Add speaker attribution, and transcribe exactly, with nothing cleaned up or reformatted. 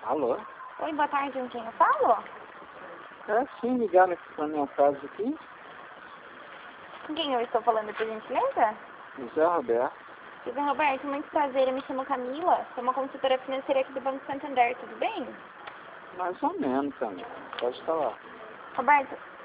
Speaker 1: Alô?
Speaker 2: Oi, boa tarde, com quem eu falo?
Speaker 1: É sim, ligaram aqui pra minha casa aqui.
Speaker 2: Com quem eu estou falando, por gentileza?
Speaker 1: José Roberto.
Speaker 2: José Roberto, muito prazer, eu me chamo Camila, sou uma consultora financeira aqui do Banco Santander, tudo bem?
Speaker 1: Mais ou menos também. Pode falar.
Speaker 2: Roberto,